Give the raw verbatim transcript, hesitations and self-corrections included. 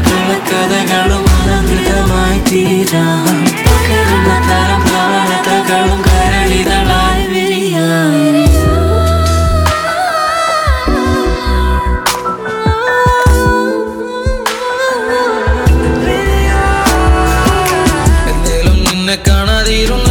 കഥകളും അനന്തമായി തീരാം പകരുന്ന തരം പ്രാണതകളും കരളിതളായി വിരിയാം എന്തേലും നിന്നെ കാണാതിരുന്നു